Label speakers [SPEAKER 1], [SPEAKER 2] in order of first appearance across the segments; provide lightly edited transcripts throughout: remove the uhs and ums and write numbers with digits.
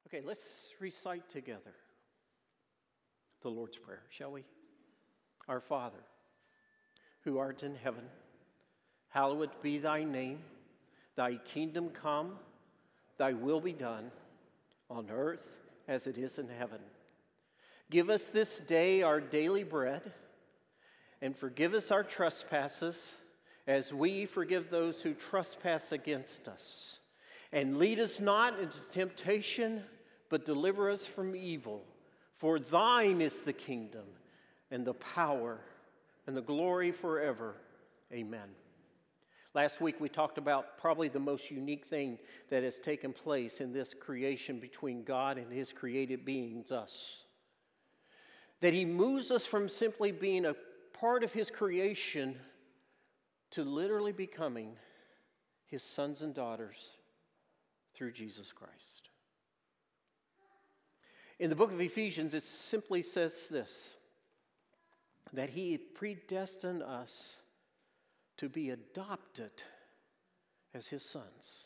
[SPEAKER 1] Okay, let's recite together the Lord's Prayer, shall we? Our Father, who art in heaven, hallowed be thy name. Thy kingdom come, thy will be done, on earth as it is in heaven. Give us this day our daily bread, and forgive us our trespasses, as we forgive those who trespass against us. And lead us not into temptation, but deliver us from evil. For thine is the kingdom, and the power, and the glory forever. Amen. Last week we talked about probably the most unique thing that has taken place in this creation between God and his created beings, us. That he moves us from simply being a part of his creation to literally becoming his sons and daughters through Jesus Christ. In the book of Ephesians, it simply says this, that he predestined us to be adopted as his sons.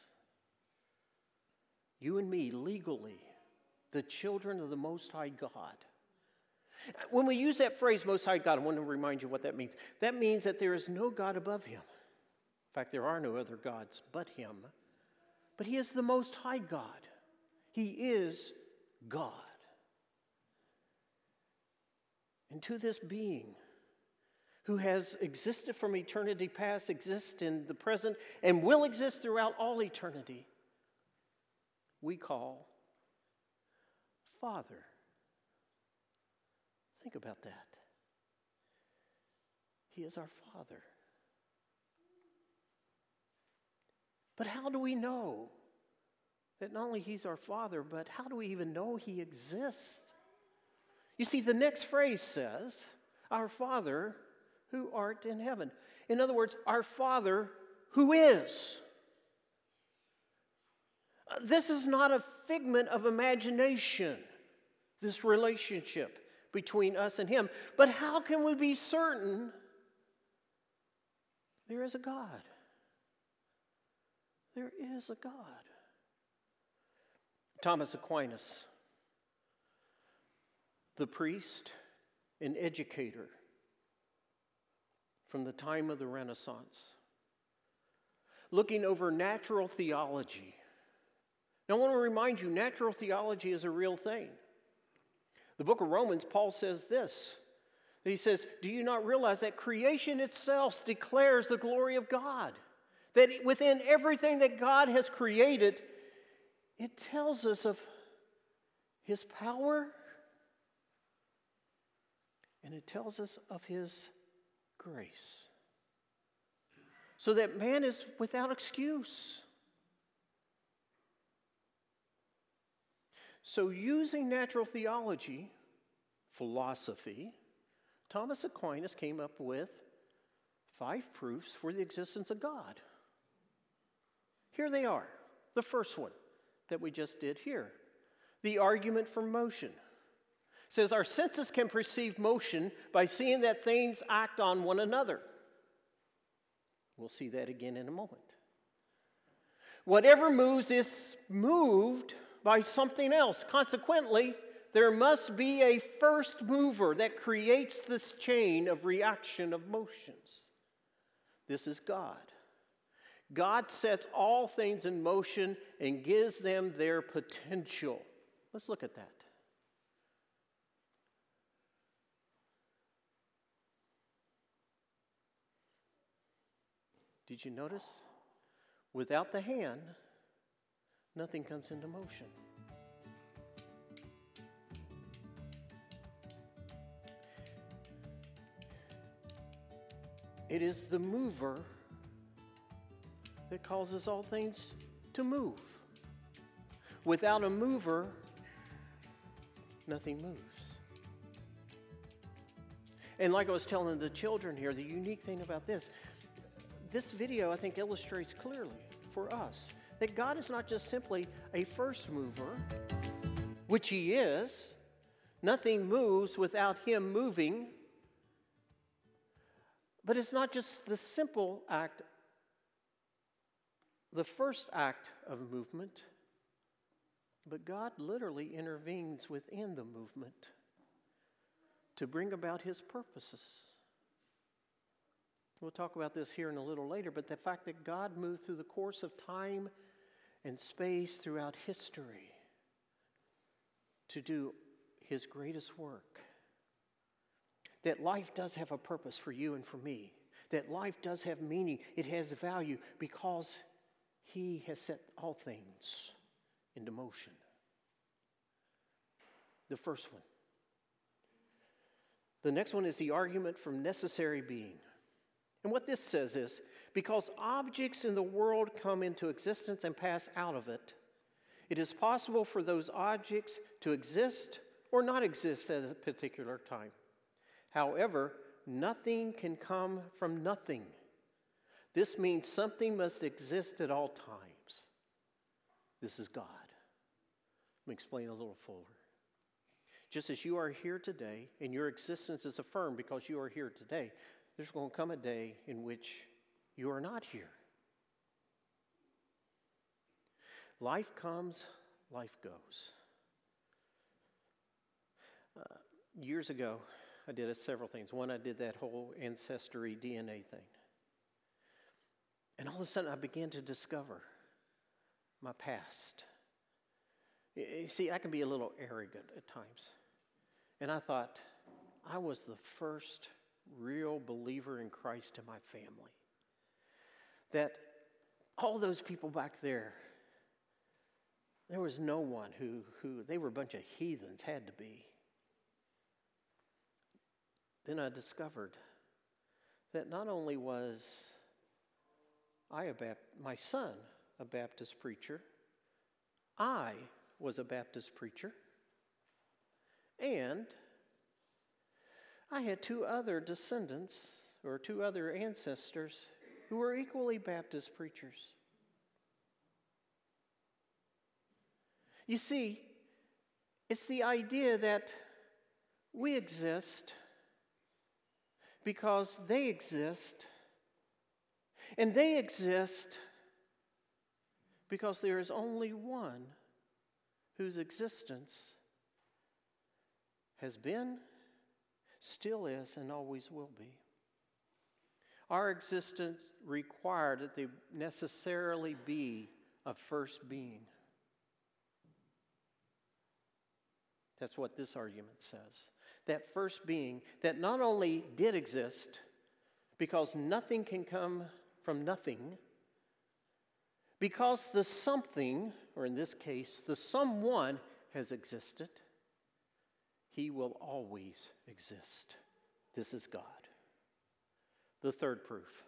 [SPEAKER 1] You and me, legally, the children of the Most High God. When we use that phrase, Most High God, I want to remind you what that means. That means that there is no God above him. In fact, there are no other gods but him. But he is the Most High God. He is God. And to this being who has existed from eternity past, exists in the present, and will exist throughout all eternity, we call Father. Think about that. He is our Father. But how do we know that not only he's our Father, but how do we even know he exists? You see, the next phrase says, our Father who art in heaven. In other words, our Father who is. This is not a figment of imagination, this relationship between us and him. But how can we be certain there is a God? There is a God. Thomas Aquinas, the priest and educator from the time of the Renaissance, looking over natural theology. Now, I want to remind you, natural theology is a real thing. The book of Romans, Paul says this. He says, do you not realize that creation itself declares the glory of God? That within everything that God has created, it tells us of his power, and it tells us of his grace. So that man is without excuse. So using natural theology, philosophy, Thomas Aquinas came up with 5 proofs for the existence of God. Here they are. The first one that we just did here. The argument for motion. It says our senses can perceive motion by seeing that things act on one another. We'll see that again in a moment. Whatever moves is moved by something else. Consequently, there must be a first mover that creates this chain of reaction of motions. This is God. God sets all things in motion and gives them their potential. Let's look at that. Did you notice? Without the hand, nothing comes into motion. It is the mover that causes all things to move. Without a mover, nothing moves. And like I was telling the children here, the unique thing about this video, I think, illustrates clearly for us that God is not just simply a first mover, which he is. Nothing moves without him moving. But it's not just the simple act, the first act of movement, But God literally intervenes within the movement to bring about his purposes. We'll talk about this here in a little later, but the fact that God moved through the course of time and space throughout history to do his greatest work. That life does have a purpose for you and for me. That life does have meaning. It has value because he has set all things into motion. The first one. The next one is the argument from necessary being. And what this says is, because objects in the world come into existence and pass out of it, it is possible for those objects to exist or not exist at a particular time. However, nothing can come from nothing. This means something must exist at all times. This is God. Let me explain a little fuller. Just as you are here today, and your existence is affirmed because you are here today, there's going to come a day in which you are not here. Life comes, life goes. Years ago, I did several things. One, I did that whole ancestry DNA thing. And all of a sudden, I began to discover my past. You see, I can be a little arrogant at times. And I thought, I was the first real believer in Christ in my family. That all those people back there, there was no one who they were a bunch of heathens, had to be. Then I discovered that not only was my son a Baptist preacher, I was a Baptist preacher, and I had two other descendants, or two other ancestors, who were equally Baptist preachers. You see, it's the idea that we exist because they exist, and they exist because there is only one whose existence has been, still is, and always will be. Our existence required that they necessarily be a first being. That's what this argument says. That first being that not only did exist, because nothing can come from nothing, because the something, or in this case, the someone has existed, he will always exist. This is God. The third proof.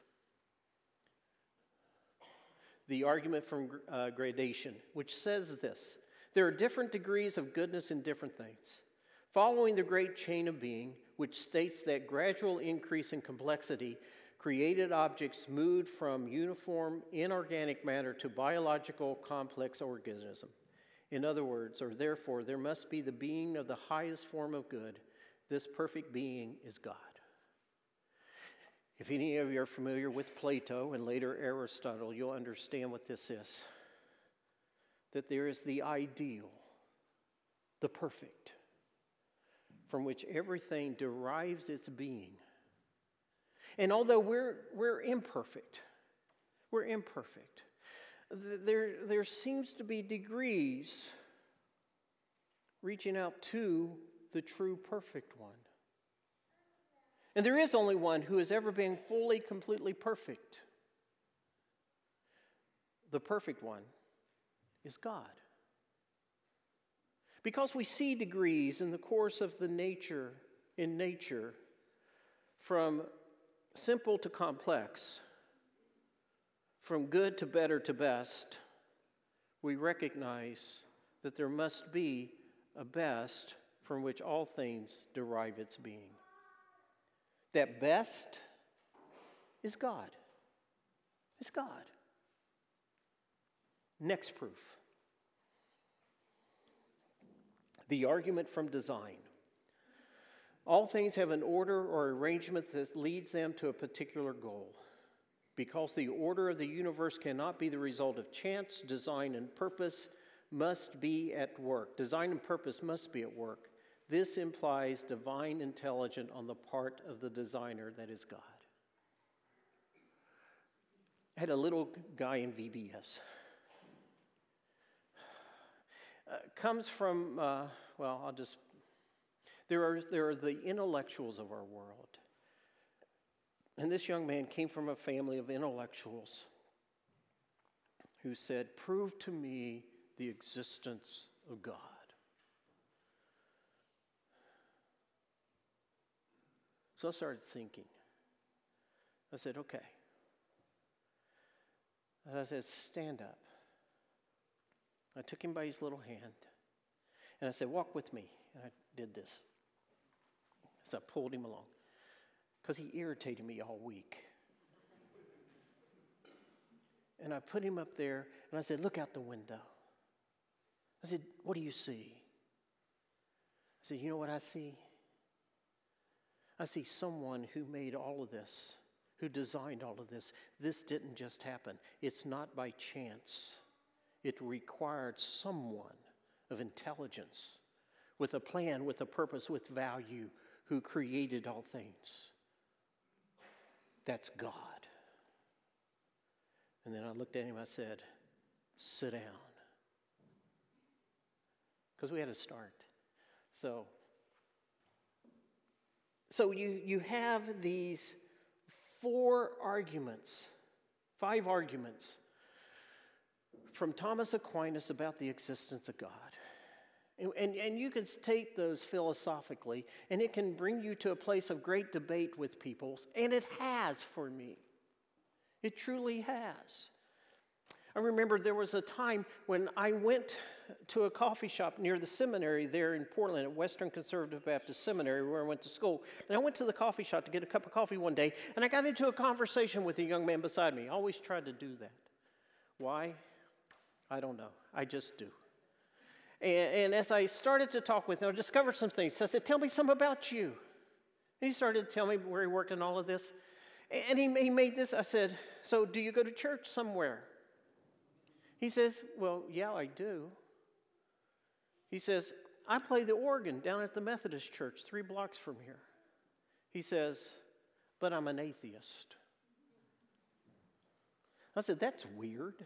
[SPEAKER 1] The argument from gradation, which says this: there are different degrees of goodness in different things. Following the great chain of being, which states that gradual increase in complexity, created objects moved from uniform inorganic matter to biological complex organism. In other words, or therefore, there must be the being of the highest form of good. This perfect being is God. If any of you are familiar with Plato and later Aristotle, you'll understand what this is. That there is the ideal, the perfect, from which everything derives its being. And although we're imperfect, there seems to be degrees reaching out to the true perfect one. And there is only one who has ever been fully, completely perfect. The perfect one is God. Because we see degrees in the course of nature, from simple to complex, from good to better to best, we recognize that there must be a best from which all things derive its being. That best is God. It's God. Next proof. The argument from design. All things have an order or arrangement that leads them to a particular goal. Because the order of the universe cannot be the result of chance, design, and purpose, must be at work. Design and purpose must be at work. This implies divine intelligence on the part of the designer, that is God. I had a little guy in VBS. Comes from, there are the intellectuals of our world. And this young man came from a family of intellectuals who said, "Prove to me the existence of God." So I started thinking. I said, okay. And I said, stand up. I took him by his little hand, and I said, walk with me. And I did this. So I pulled him along, because he irritated me all week. And I put him up there, and I said, look out the window. I said, what do you see? I said, you know what I see? I see someone who made all of this, who designed all of this. This didn't just happen. It's not by chance. It required someone of intelligence, with a plan, with a purpose, with value, who created all things. That's God. And then I looked at him, I said, sit down. Because we had to start. So you have these 5 arguments from Thomas Aquinas about the existence of God. And you can take those philosophically, and it can bring you to a place of great debate with people, and it has for me. It truly has. I remember there was a time when I went to a coffee shop near the seminary there in Portland, at Western Conservative Baptist Seminary, where I went to school. And I went to the coffee shop to get a cup of coffee one day, and I got into a conversation with a young man beside me. I always tried to do that. Why? I don't know. I just do. And as I started to talk with him, I discovered some things. So I said, tell me something about you. And he started to tell me where he worked and all of this. And he made this. I said, so do you go to church somewhere? He says, well, yeah, I do. He says, I play the organ down at the Methodist church 3 blocks from here. He says, but I'm an atheist. I said, that's weird.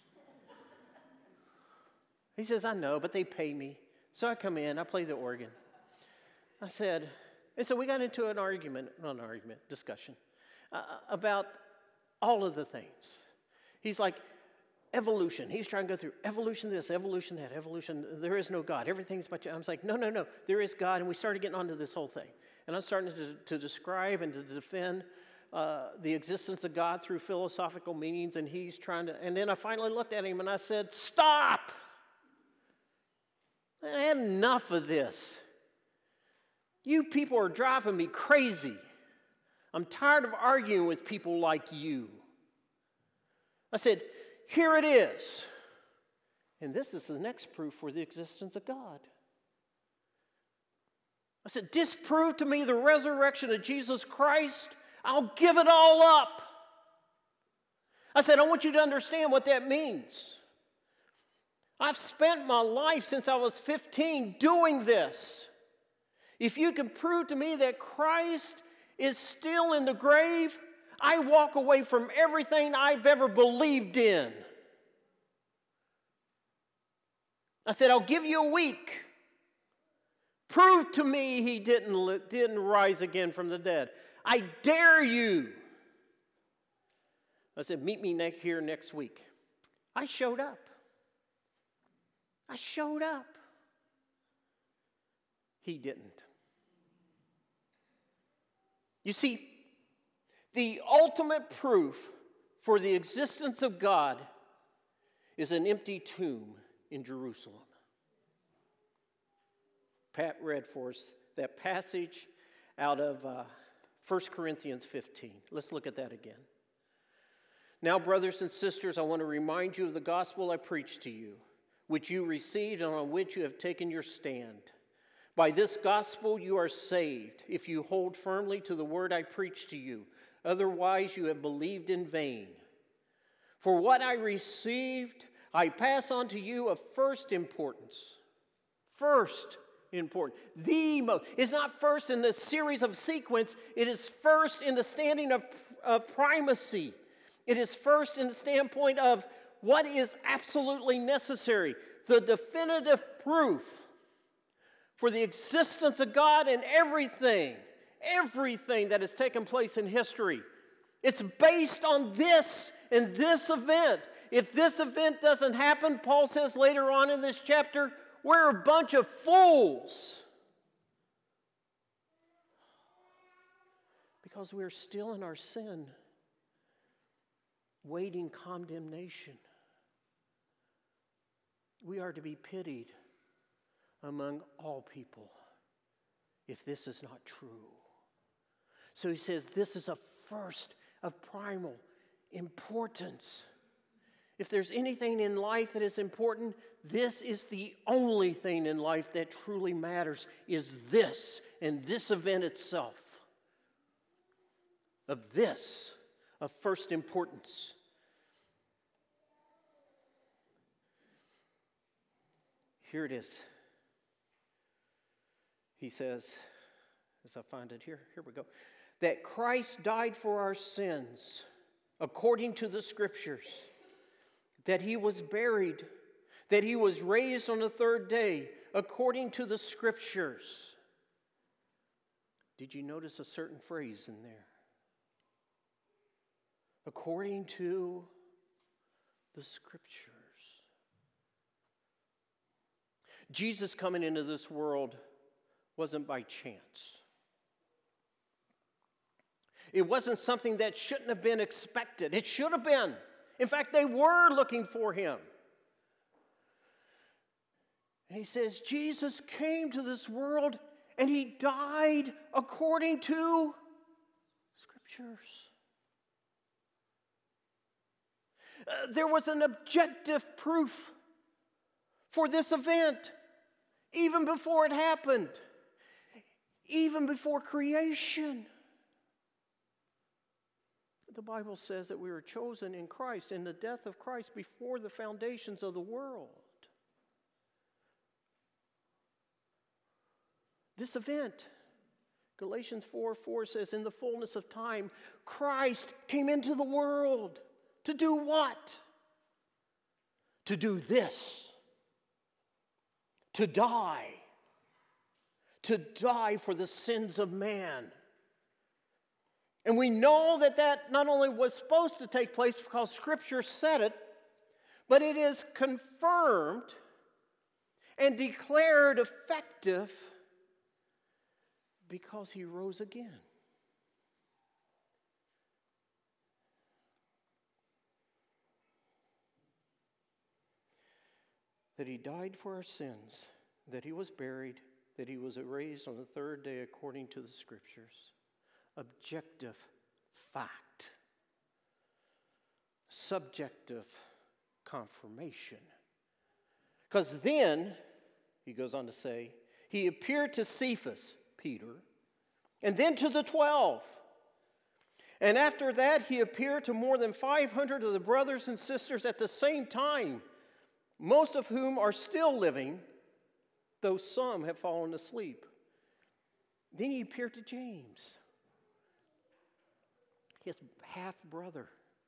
[SPEAKER 1] He says, I know, but they pay me. So I come in, I play the organ. I said, and so we got into discussion about all of the things. He's like, evolution. He's trying to go through evolution this, evolution that, evolution. There is no God. Everything's but you. I was like, no. There is God. And we started getting onto this whole thing. And I'm starting to describe and to defend the existence of God through philosophical meanings. And he's trying to, and then I finally looked at him and I said, stop! I had enough of this. You people are driving me crazy. I'm tired of arguing with people like you. I said, here it is. And this is the next proof for the existence of God. I said, disprove to me the resurrection of Jesus Christ. I'll give it all up. I said, I want you to understand what that means. I've spent my life since I was 15 doing this. If you can prove to me that Christ is still in the grave, I walk away from everything I've ever believed in. I said, I'll give you a week. Prove to me he didn't rise again from the dead. I dare you. I said, meet me here next week. I showed up. He didn't. You see, the ultimate proof for the existence of God is an empty tomb in Jerusalem. Pat read for us that passage out of 1 Corinthians 15. Let's look at that again. Now, brothers and sisters, I want to remind you of the gospel I preached to you, which you received and on which you have taken your stand. By this gospel you are saved, if you hold firmly to the word I preached to you. Otherwise you have believed in vain. For what I received, I pass on to you of first importance. First important. The most. It's not first in the series of sequence. It is first in the standing of primacy. It is first in the standpoint of what is absolutely necessary. The definitive proof for the existence of God and everything that has taken place in history. It's based on this and this event. If this event doesn't happen, Paul says later on in this chapter, we're a bunch of fools. Because we're still in our sin, waiting condemnation. We are to be pitied among all people if this is not true. So he says this is a first of primal importance. If there's anything in life that is important, this is the only thing in life that truly matters, is this and this event itself. Of first importance. Here it is. He says, as I find it here we go, that Christ died for our sins according to the Scriptures, that he was buried, that he was raised on the third day according to the Scriptures. Did you notice a certain phrase in there? According to the Scriptures. Jesus coming into this world wasn't by chance. It wasn't something that shouldn't have been expected. It should have been. In fact, they were looking for him. And he says, Jesus came to this world and he died according to Scriptures. There was an objective proof for this event, even before it happened, even before creation. The Bible says that we were chosen in Christ, in the death of Christ, before the foundations of the world. This event, Galatians 4:4 says, in the fullness of time, Christ came into the world. To do what? To do this. To die. To die for the sins of man. And we know that that not only was supposed to take place because Scripture said it, but it is confirmed and declared effective because he rose again. That he died for our sins, that he was buried, that he was raised on the third day according to the Scriptures. Objective fact. Subjective confirmation. Because then, he goes on to say, he appeared to Cephas, Peter, and then to the 12. And after that, he appeared to more than 500 of the brothers and sisters at the same time, most of whom are still living, though some have fallen asleep. Then he appeared to James, his half-brother.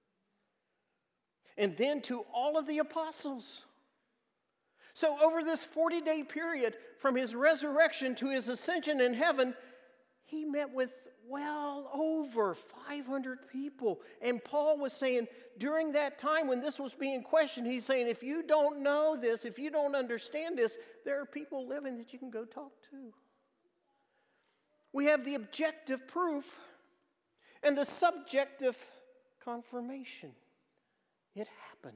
[SPEAKER 1] And then to all of the apostles. So over this 40-day period, from his resurrection to his ascension in heaven, he met with well over 500 people. And Paul was saying, during that time when this was being questioned, he's saying, if you don't know this, if you don't understand this, there are people living that you can go talk to. We have the objective proof and the subjective confirmation. It happened.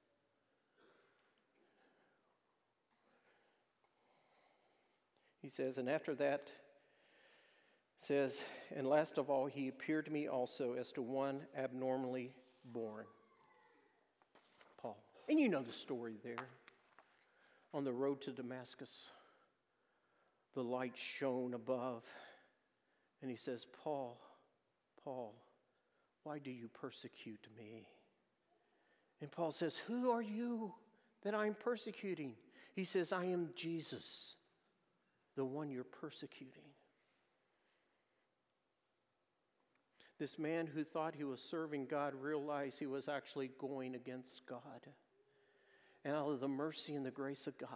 [SPEAKER 1] He says, and after that, says, and last of all, he appeared to me also as to one abnormally born. Paul. And you know the story there. On the road to Damascus, the light shone above. And he says, Paul, Paul, why do you persecute me? And Paul says, who are you, that I'm persecuting? He says, I am Jesus, the one you're persecuting. This man who thought he was serving God realized he was actually going against God. And out of the mercy and the grace of God,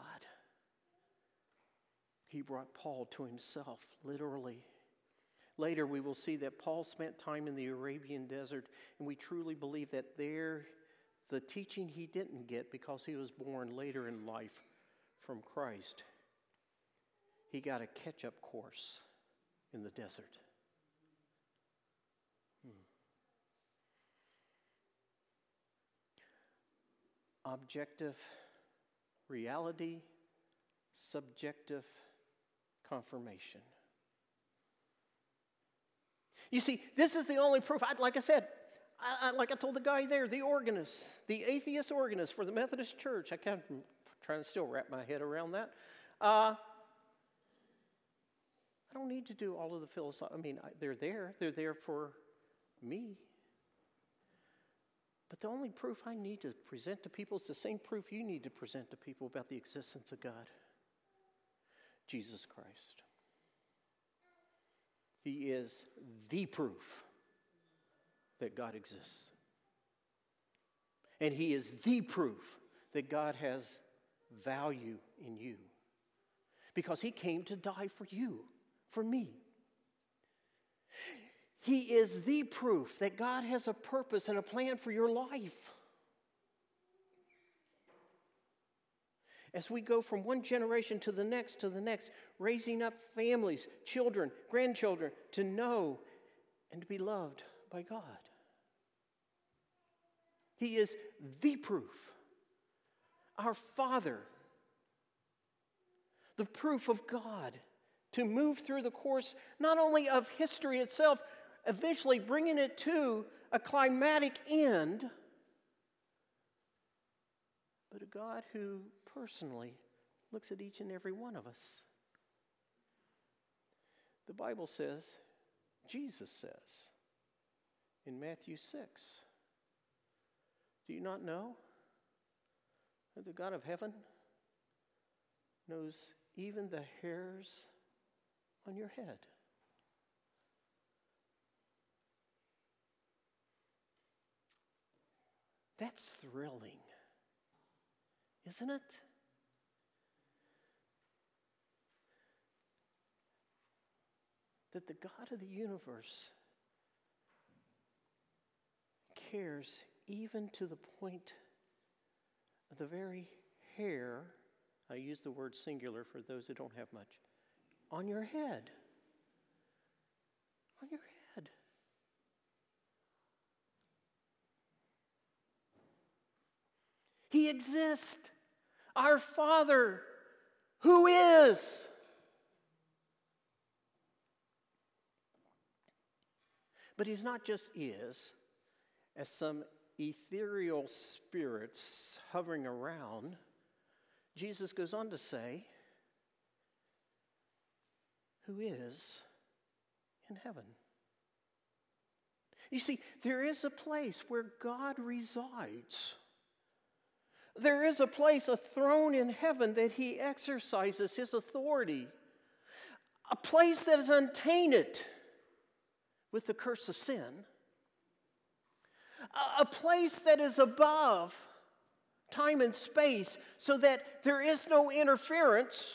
[SPEAKER 1] he brought Paul to himself, literally. Later, we will see that Paul spent time in the Arabian desert, and we truly believe that there, the teaching he didn't get because he was born later in life from Christ, he got a catch-up course in the desert. Objective reality, subjective confirmation. You see, this is the only proof. Like I said, like I told the guy there, the organist, the atheist organist for the Methodist Church. I'm trying to still wrap my head around that. I don't need to do all of the philosophy. I mean, they're there. They're there for me. But the only proof I need to present to people is the same proof you need to present to people about the existence of God. Jesus Christ. He is the proof that God exists. And He is the proof that God has value in you. Because He came to die for you, for me. He is the proof that God has a purpose and a plan for your life. As we go from one generation to the next, raising up families, children, grandchildren, to know and to be loved by God. He is the proof. Our Father. The proof of God to move through the course not only of history itself, eventually bringing it to a climatic end, but a God who personally looks at each and every one of us. The Bible says, Jesus says in Matthew 6, do you not know that the God of heaven knows even the hairs on your head? That's thrilling, isn't it? That the God of the universe cares even to the point of the very hair, I use the word singular for those who don't have much, on your head. On your head. He exists. Our Father, who is. But He's not just is, as some ethereal spirits hovering around. Jesus goes on to say, who is in heaven. You see, there is a place where God resides. There is a place, a throne in heaven that He exercises His authority. A place that is untainted with the curse of sin. A place that is above time and space so that there is no interference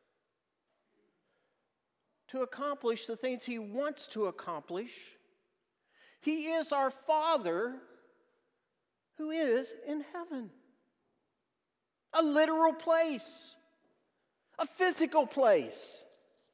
[SPEAKER 1] to accomplish the things He wants to accomplish. He is our Father who is in heaven. A literal place. A physical place.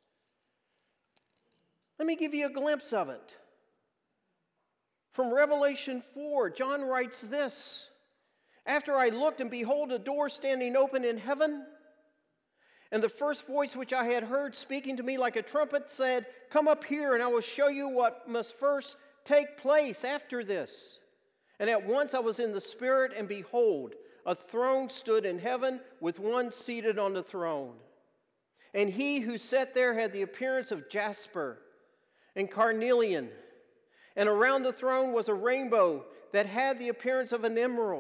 [SPEAKER 1] Let me give you a glimpse of it. From Revelation 4, John writes this, after I looked, and behold, a door standing open in heaven, and the first voice which I had heard speaking to me like a trumpet said, come up here, and I will show you what must first take place after this. And at once I was in the Spirit, and behold, a throne stood in heaven with one seated on the throne. And he who sat there had the appearance of jasper and carnelian. And around the throne was a rainbow that had the appearance of an emerald.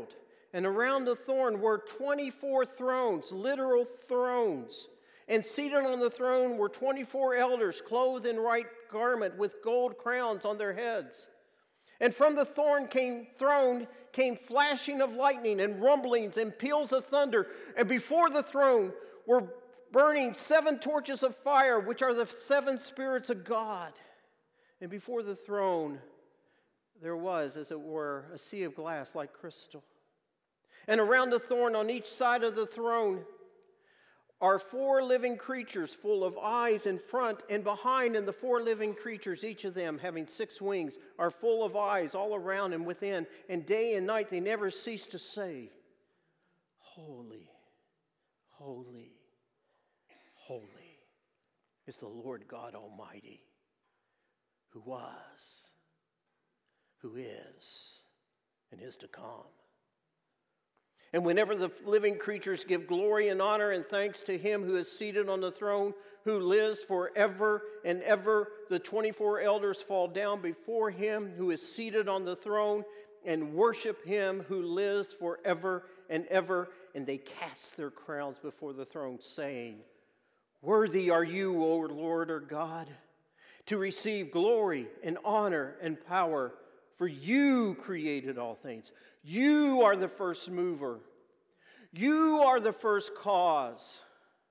[SPEAKER 1] And around the throne were 24 thrones, literal thrones. And seated on the throne were 24 elders, clothed in white garment with gold crowns on their heads. And from the throne came flashing of lightning and rumblings and peals of thunder. And before the throne were burning 7 torches of fire, which are the 7 spirits of God. And before the throne there was, as it were, a sea of glass like crystal. And around the throne on each side of the throne are 4 living creatures full of eyes in front and behind, and the 4 living creatures, each of them having 6 wings, are full of eyes all around and within, and day and night they never cease to say, Holy, holy, holy is the Lord God Almighty, who was, who is, and is to come. And whenever the living creatures give glory and honor and thanks to him who is seated on the throne, who lives forever and ever, the 24 elders fall down before him who is seated on the throne and worship him who lives forever and ever. And they cast their crowns before the throne, saying, Worthy are you, O Lord our God, to receive glory and honor and power, for you created all things. You are the first mover. You are the first cause.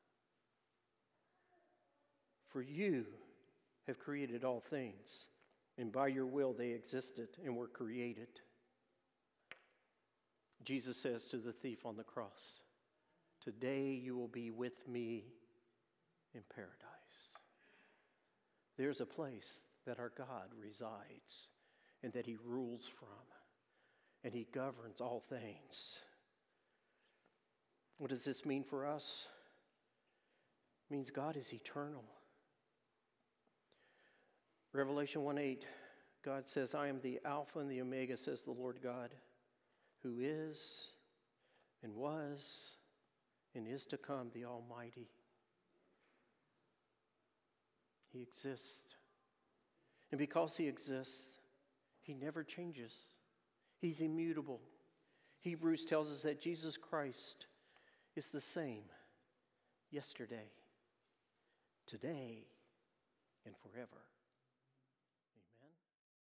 [SPEAKER 1] For you have created all things, and by your will they existed and were created. Jesus says to the thief on the cross, Today you will be with me in paradise. There's a place that our God resides and that he rules from, and he governs all things. What does this mean for us? It means God is eternal. Revelation 1:8, God says, I am the Alpha and the Omega, says the Lord God, who is and was and is to come, the Almighty. He exists. And because he exists, he never changes. He's immutable. Hebrews tells us that Jesus Christ is the same yesterday, today, and forever.